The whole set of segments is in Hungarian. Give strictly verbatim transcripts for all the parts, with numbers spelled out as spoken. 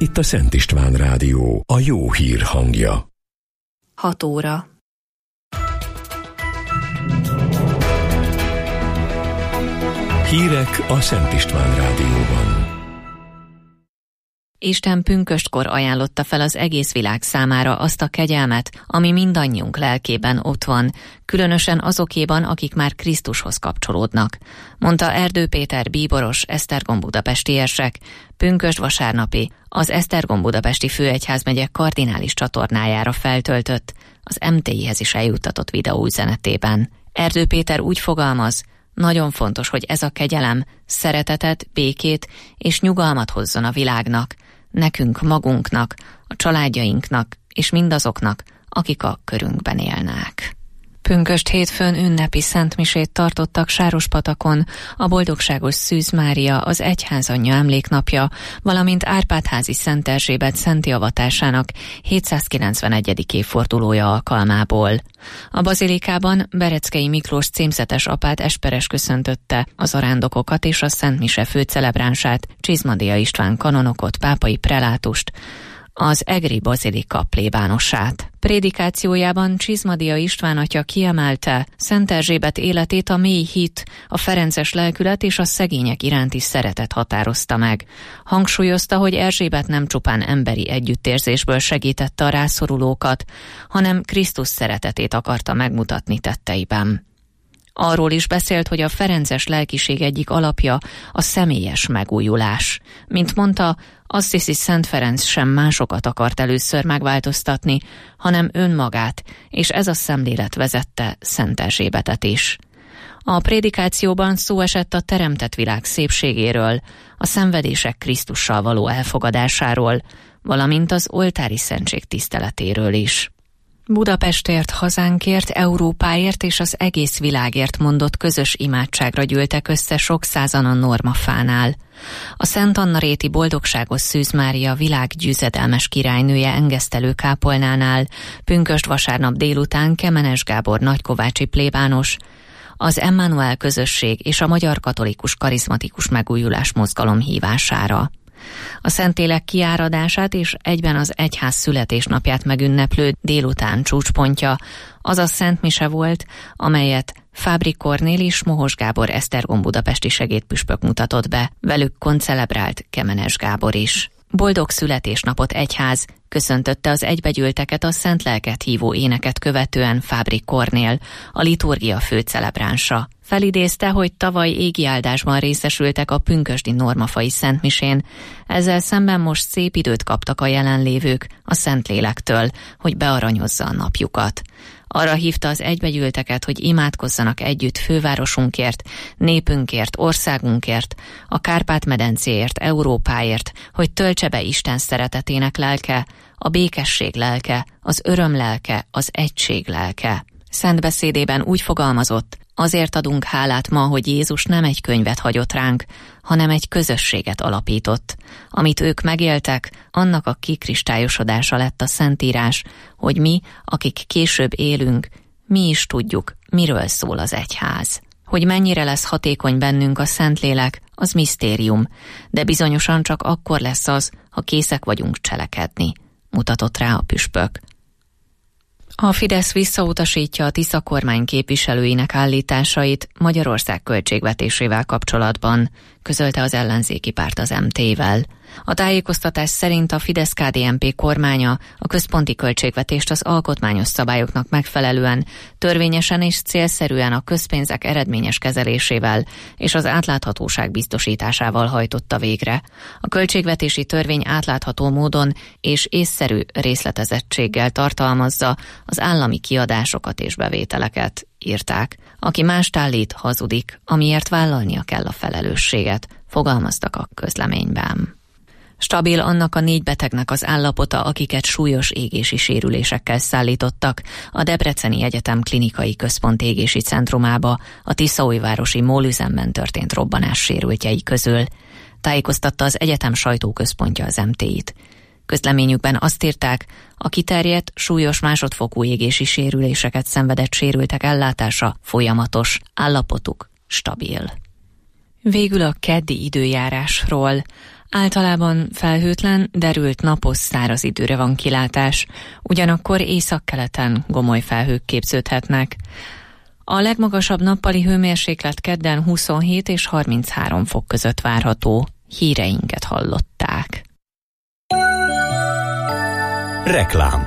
itt a Szent István Rádió, a jó hír hangja. hat óra. Hírek a Szent István Rádióban. Isten pünköstkor ajánlotta fel az egész világ számára azt a kegyelmet, ami mindannyiunk lelkében ott van, különösen azokéban, akik már Krisztushoz kapcsolódnak, mondta Erdő Péter bíboros, Esztergom budapesti érsek, pünkösd vasárnapi, az Esztergom budapesti főegyházmegye kardinális csatornájára feltöltött, az em té i-hez is eljuttatott videóüzenetében. Erdő Péter úgy fogalmaz, nagyon fontos, hogy ez a kegyelem szeretetet, békét és nyugalmat hozzon a világnak, nekünk magunknak, a családjainknak és mindazoknak, akik a körünkben élnek. Pünkösd hétfőn ünnepi szentmisét tartottak Sárospatakon, a Boldogságos Szűz Mária, az Egyházanyja emléknapja, valamint Árpád-házi Szent Erzsébet szenti avatásának hétszázkilencvenegyedik évfordulója alkalmából. A bazilikában Bereckei Miklós címzetes apát esperes köszöntötte a zarándokokat és a szentmise főcelebránsát, Csizmadia István kanonokot, pápai prelátust, az egri bazilika plébánosát. Prédikációjában Csizmadia István atya kiemelte, Szent Erzsébet életét a mély hit, a ferences lelkület és a szegények iránti szeretet határozta meg. Hangsúlyozta, hogy Erzsébet nem csupán emberi együttérzésből segítette a rászorulókat, hanem Krisztus szeretetét akarta megmutatni tetteiben. Arról is beszélt, hogy a ferences lelkiség egyik alapja a személyes megújulás. Mint mondta, Assisi Szent Ferenc sem másokat akart először megváltoztatni, hanem önmagát, és ez a szemlélet vezette Szent Erzsébetet is. A prédikációban szó esett a teremtett világ szépségéről, a szenvedések Krisztussal való elfogadásáról, valamint az oltári szentség tiszteletéről is. Budapestért, hazánkért, Európáért és az egész világért mondott közös imádságra gyűltek össze sok százan a Normafánál. A Szent Anna-réti Boldogságos Szűz Mária világgyőzedelmes királynője engesztelő kápolnánál pünkösd vasárnap délután Kemenes Gábor nagykovácsi plébános, az Emmanuel közösség és a Magyar Katolikus Karizmatikus Megújulás Mozgalom hívására. A Szentlélek kiáradását és egyben az egyház születésnapját megünneplő délután csúcspontja az a szentmise volt, amelyet Fábri Kornél és Mohos Gábor Esztergom budapesti segédpüspök mutatott be, velük koncelebrált Kemenes Gábor is. Boldog születésnapot egyház, köszöntötte az egybegyűlteket a Szent Lelket hívó éneket követően Fábri Kornél, a liturgia főcelebránsa. Felidézte, hogy tavaly égi áldásban részesültek a pünkösdi normafai szentmisén, ezzel szemben most szép időt kaptak a jelenlévők a Szentlélektől, hogy bearanyozza a napjukat. Arra hívta az egybegyűlteket, hogy imádkozzanak együtt fővárosunkért, népünkért, országunkért, a Kárpát-medencéért, Európáért, hogy töltse be Isten szeretetének lelke, a békesség lelke, az öröm lelke, az egység lelke. Szent beszédében úgy fogalmazott, azért adunk hálát ma, hogy Jézus nem egy könyvet hagyott ránk, hanem egy közösséget alapított. Amit ők megéltek, annak a kikristályosodása lett a Szentírás, hogy mi, akik később élünk, mi is tudjuk, miről szól az egyház. Hogy mennyire lesz hatékony bennünk a Szentlélek, az misztérium, de bizonyosan csak akkor lesz az, ha készek vagyunk cselekedni, mutatott rá a püspök. A Fidesz visszautasítja a Tisza kormány képviselőinek állításait Magyarország költségvetésével kapcsolatban, közölte az ellenzéki párt az em té-vel. A tájékoztatás szerint a Fidesz-ká dé en pé kormánya a központi költségvetést az alkotmányos szabályoknak megfelelően, törvényesen és célszerűen a közpénzek eredményes kezelésével és az átláthatóság biztosításával hajtotta végre. A költségvetési törvény átlátható módon és észszerű részletezettséggel tartalmazza az állami kiadásokat és bevételeket, írták. Aki mást állít, hazudik, amiért vállalnia kell a felelősséget, fogalmaztak a közleményben. Stabil annak a négy betegnek az állapota, akiket súlyos égési sérülésekkel szállítottak a Debreceni Egyetem Klinikai Központ égési centrumába a tiszaújvárosi mólüzemben történt robbanás sérültjei közül, tájékoztatta az egyetem sajtóközpontja az em té-t. Közleményükben azt írták, a kiterjedt, súlyos másodfokú égési sérüléseket szenvedett sérültek ellátása folyamatos, állapotuk stabil. Végül a keddi időjárásról. Általában felhőtlen, derült napos száraz időre van kilátás, ugyanakkor északkeleten gomoly felhők képződhetnek. A legmagasabb nappali hőmérséklet kedden huszonhét és harminchárom fok között várható. Híreinket hallották. Reklám.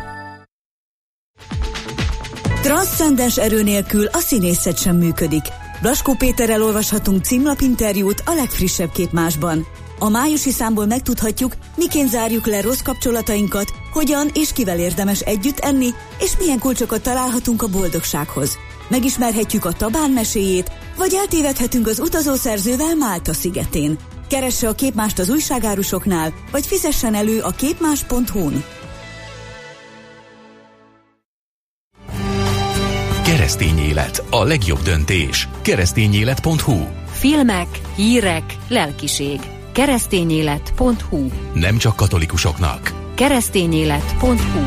Transzcendens erő nélkül a színészet sem működik. Blaskó Péterrel olvashatunk címlapinterjút a legfrissebb képmásban. A májusi számból megtudhatjuk, miként zárjuk le rossz kapcsolatainkat, hogyan és kivel érdemes együtt enni, és milyen kulcsokat találhatunk a boldogsághoz. Megismerhetjük a Tabán meséjét, vagy eltévedhetünk az utazószerzővel Málta szigetén. Keresse a képmást az újságárusoknál, vagy fizessen elő a képmás pont hu-n. Keresztény élet, a legjobb döntés. keresztényélet pont hu. Filmek, hírek, lelkiség. keresztényélet pont hu. Nem csak katolikusoknak. keresztényélet pont hu.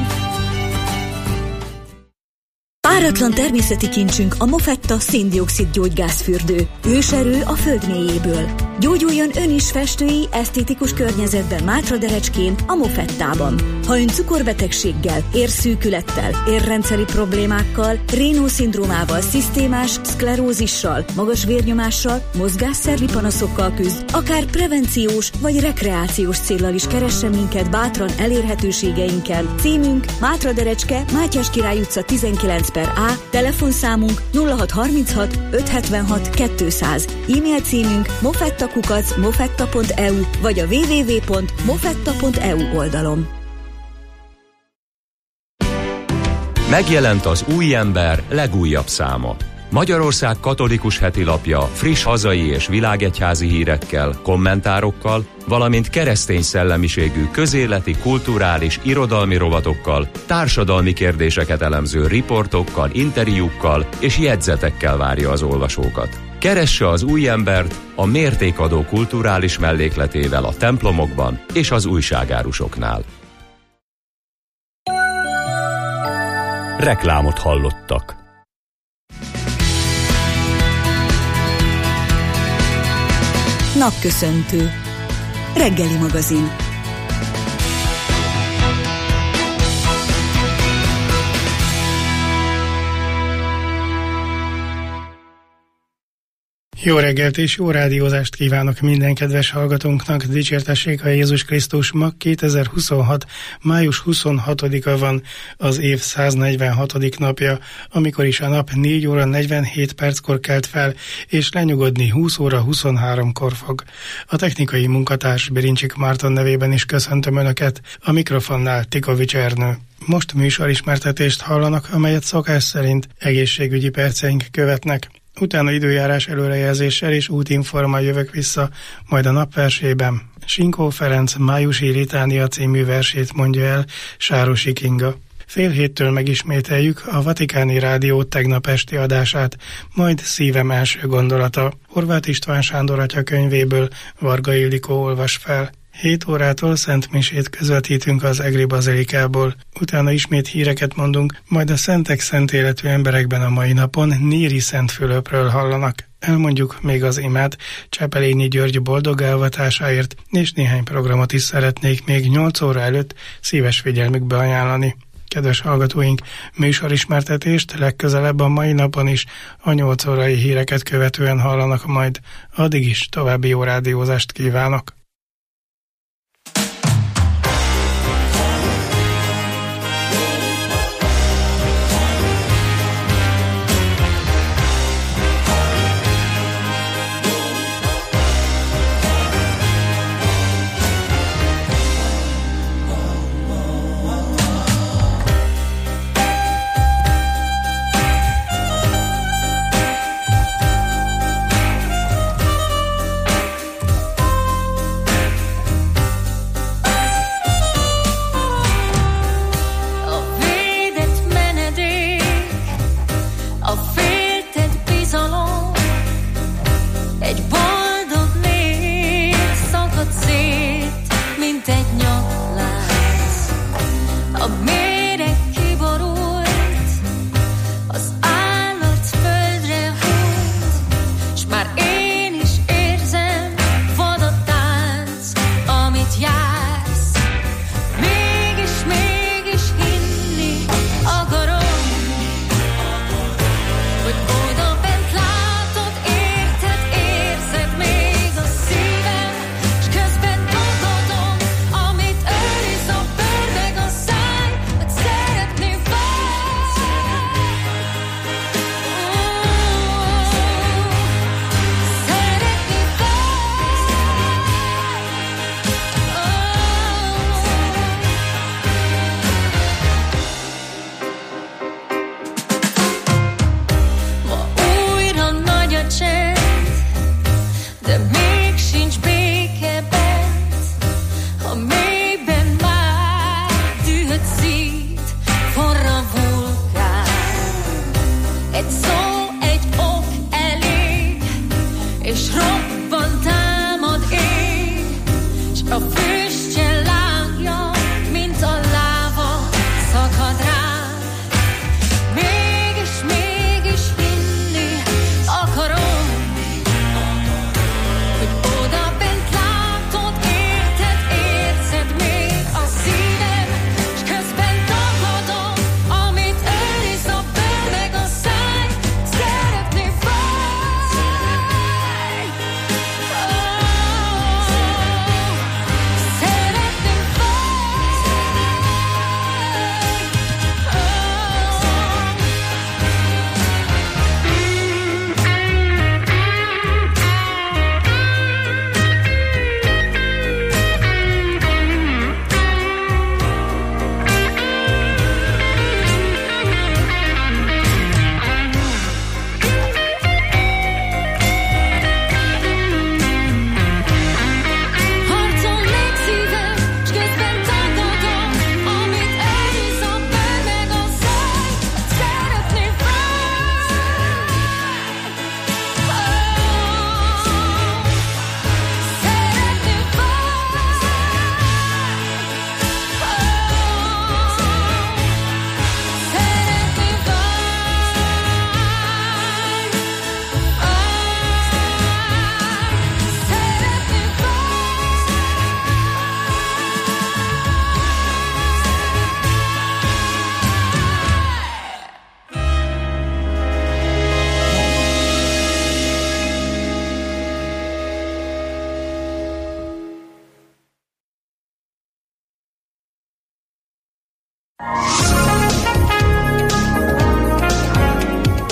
Páratlan természeti kincsünk a Mofetta szén-dioxid gyógygázfürdő. Őserő a föld mélyéből. Gyógyuljon ön is festői, esztétikus környezetben Mátraderecskén, a Mofettában. Ha ön cukorbetegséggel, érszűkülettel, érrendszeri problémákkal, Raynaud-szindrómával, szisztémás szklerózissal, magas vérnyomással, mozgásszervi panaszokkal küzd, akár prevenciós vagy rekreációs céllal is keressen minket bátran elérhetőségeinken. Címünk Mátraderecske, Mátyás Király utca tizenkilenc per A, telefonszámunk nulla hat harminchat ötszázhetvenhat kétszáz, e-mail címünk mofettakukac mofetta pont e u vagy a double-u double-u double-u pont mofetta pont e u oldalon. Megjelent az Új Ember legújabb száma. Magyarország katolikus hetilapja friss hazai és világegyházi hírekkel, kommentárokkal, valamint keresztény szellemiségű közéleti, kulturális, irodalmi rovatokkal, társadalmi kérdéseket elemző riportokkal, interjúkkal és jegyzetekkel várja az olvasókat. Keresse az Új Embert a mértékadó kulturális mellékletével a templomokban és az újságárusoknál. Reklámot hallottak. Napköszöntő. Reggeli magazin. Jó reggelt és jó rádiózást kívánok minden kedves hallgatónknak, dicsértessék a Jézus Krisztus. Ma kétezer-huszonhat. május huszonhatodika van, az év száznegyvenhatodik napja, amikor is a nap négy óra negyvenhét perckor kelt fel, és lenyugodni húsz óra huszonháromkor fog. A technikai munkatárs Birincsik Márton nevében is köszöntöm Önöket, a mikrofonnál Tikovics Ernő. Most műsorismertetést hallanak, amelyet szokás szerint egészségügyi perceink követnek. Utána időjárás előrejelzéssel és útinforma jövök vissza, majd a napversében Sinkó Ferenc Májusi Litánia című versét mondja el Sárosi Kinga. Fél héttől megismételjük a Vatikáni Rádió tegnap esti adását, majd Szívem első gondolata. Horváth István Sándor atya könyvéből Varga Ildikó olvas fel. hét órától szentmisét közvetítünk az Egri Bazilikából. Utána ismét híreket mondunk, majd a szentek szent életű emberekben a mai napon Néri Szent Fülöpről hallanak. Elmondjuk még az imát Csepelényi György boldog elvatásáért, és néhány programot is szeretnék még nyolc óra előtt szíves figyelmükbe ajánlani. Kedves hallgatóink, műsorismertetést legközelebb a mai napon is a nyolc órai híreket követően hallanak majd. Addig is további jó rádiózást kívánok!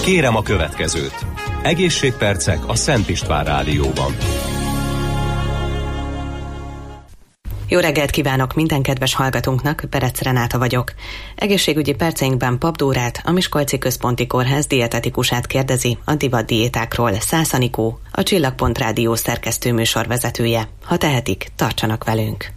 Kérem a következőt. Egészségpercek a Szent István Rádióban. Jó reggelt kívánok minden kedves hallgatónknak, Berec Renáta vagyok. Egészségügyi perceinkben Pap Dórát, a Miskolci Központi Kórház dietetikusát kérdezi a divatdiétákról Szász Anikó, a Csillagpont Rádió szerkesztő műsorvezetője. Ha tehetik, tartsanak velünk!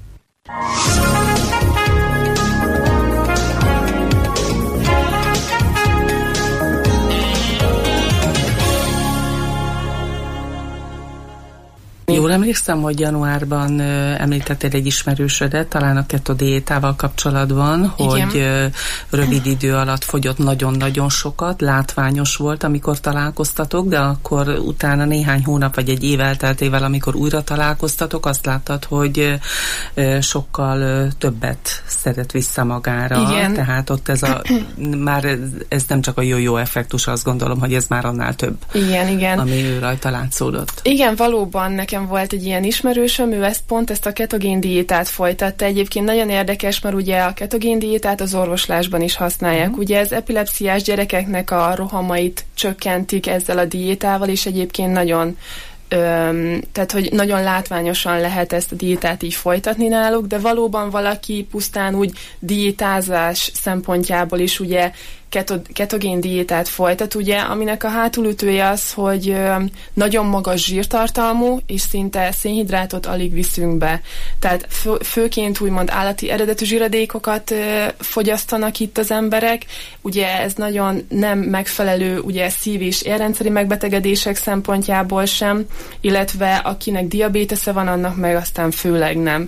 Jól emlékszem, hogy januárban ö, említettél egy ismerősödet, talán a keto diétával kapcsolatban, igen, hogy ö, rövid idő alatt fogyott nagyon-nagyon sokat, látványos volt, amikor találkoztatok, de akkor utána néhány hónap vagy egy év elteltével, amikor újra találkoztatok, azt láttad, hogy ö, sokkal ö, többet szedett vissza magára. Igen. Tehát ott ez a, már ez, ez nem csak a jó-jó effektus, azt gondolom, hogy ez már annál több. Igen, igen. Ami ő rajta látszódott. Igen, valóban nekem volt egy ilyen ismerősöm, ő ezt pont ezt a ketogén diétát folytatta. Egyébként nagyon érdekes, mert ugye a ketogén diétát az orvoslásban is használják. Mm. Ugye az epilepsziás gyerekeknek a rohamait csökkentik ezzel a diétával, és egyébként nagyon Öm, tehát, hogy nagyon látványosan lehet ezt a diétát így folytatni náluk, de valóban valaki pusztán úgy diétázás szempontjából is ugye ketogén diétát folytat, ugye, aminek a hátulütője az, hogy ö, nagyon magas zsírtartalmú, és szinte szénhidrátot alig viszünk be. Tehát fő, főként úgymond állati eredetű zsíradékokat ö, fogyasztanak itt az emberek. Ugye ez nagyon nem megfelelő ugye szív- és érrendszeri megbetegedések szempontjából sem, illetve akinek diabétesze van, annak meg aztán főleg nem.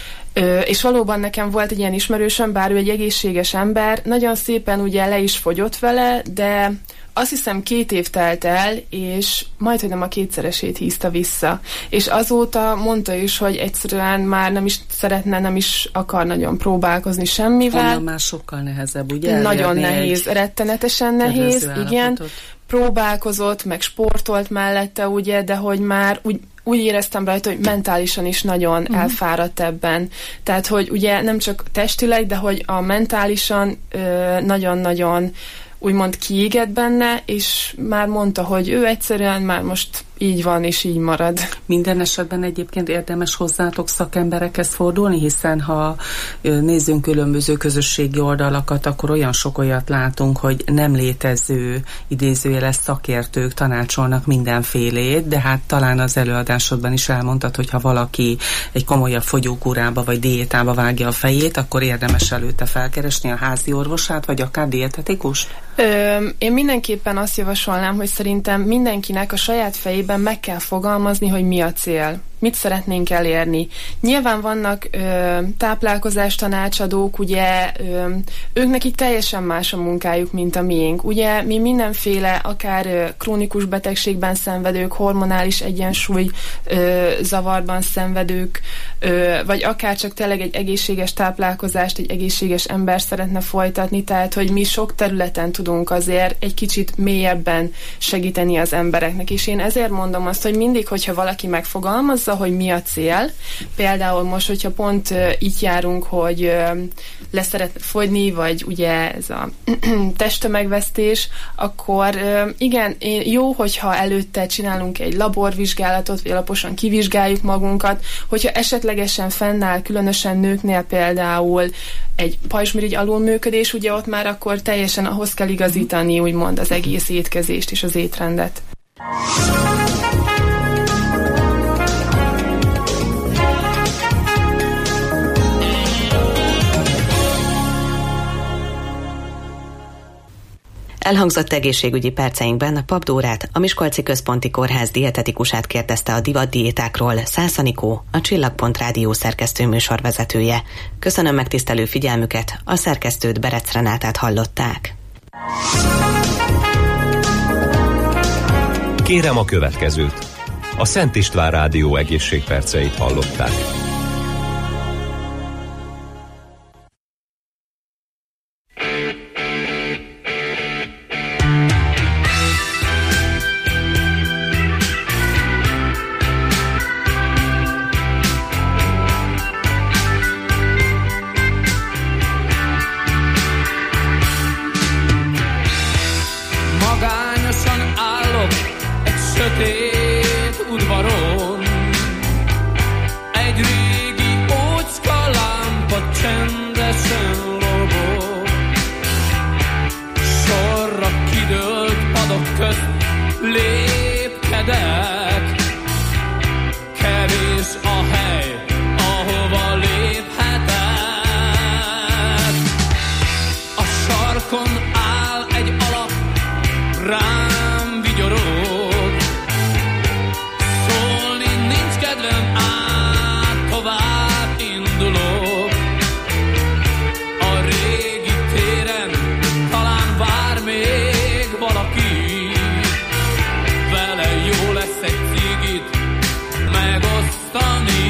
Ö, és valóban nekem volt egy ilyen ismerősöm, bár ő egy egészséges ember, nagyon szépen ugye le is fogyott vele, de azt hiszem két év telt el, és majdhogy nem a kétszeresét hízta vissza. És azóta mondta is, hogy egyszerűen már nem is szeretne, nem is akar nagyon próbálkozni semmivel. Onnan már sokkal nehezebb, ugye? Nagyon nehéz, rettenetesen nehéz, igen. Próbálkozott, meg sportolt mellette, ugye, de hogy már úgy úgy éreztem rajta, hogy mentálisan is nagyon uh-huh. elfáradt ebben. Tehát, hogy ugye nem csak testileg, de hogy a mentálisan ö, nagyon-nagyon úgymond kiégett benne, és már mondta, hogy ő egyszerűen már most így van, és így marad. Minden esetben egyébként érdemes hozzátok szakemberekhez fordulni, hiszen ha nézzünk különböző közösségi oldalakat, akkor olyan sok olyat látunk, hogy nem létező idézőjeles szakértők tanácsolnak mindenfélét, de hát talán az előadásodban is elmondtad, hogy ha valaki egy komolyabb fogyókúrába vagy diétába vágja a fejét, akkor érdemes előtte felkeresni a házi orvosát, vagy akár dietetikust? Ö, én mindenképpen azt javasolnám, hogy szerintem mindenkinek a saját fejében meg kell fogalmazni, hogy mi a cél. Mit szeretnénk elérni. Nyilván vannak ö, táplálkozás tanácsadók, ugye ö, ők nekik teljesen más a munkájuk, mint a miénk. Ugye mi mindenféle, akár ö, krónikus betegségben szenvedők, hormonális egyensúly ö, zavarban szenvedők, ö, vagy akár csak tényleg egy egészséges táplálkozást egy egészséges ember szeretne folytatni, tehát hogy mi sok területen tudunk azért egy kicsit mélyebben segíteni az embereknek. És én ezért mondom azt, hogy mindig, hogyha valaki megfogalmaz, hogy mi a cél. Például most, hogyha pont uh, így járunk, hogy uh, leszeretne fogyni, vagy ugye ez a testtömegvesztés, akkor uh, igen, jó, hogyha előtte csinálunk egy laborvizsgálatot, vagy alaposan kivizsgáljuk magunkat, hogyha esetlegesen fennáll, különösen nőknél például egy pajzsmirigy alulműködés, ugye ott már akkor teljesen ahhoz kell igazítani, úgymond az egész étkezést és az étrendet. Elhangzott egészségügyi perceinkben Pap Dórát, a Miskolci Központi Kórház dietetikusát kérdezte a divatdiétákról Szász Anikó, a Csillagpont Rádió szerkesztő műsorvezetője. Köszönöm megtisztelő figyelmüket, a szerkesztőt, Berec Renátát hallották. Kérem a következőt. A Szent István Rádió egészségperceit hallották. Magányos indulok. A régi téren talán vár még valaki, vele jó lesz egy cigit megosztani.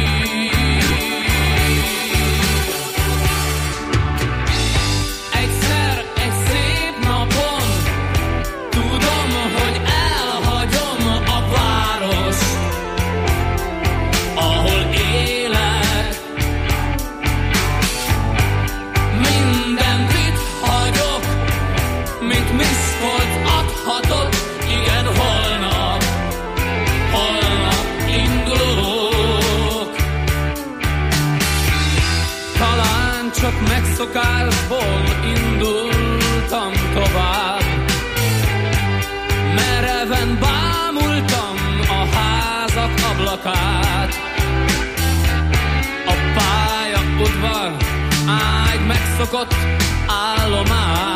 Egyszer egy szép napon tudom, hogy elhagyom a város, ahol élek. Mindent itt hagyok, mint Miskolc adhatott. Igen, holnap, holnap indulok. Talán csak megszokásból indultam tovább, mereven bámultam a házak ablakát. A pályaudvar ágy megszokott állomás,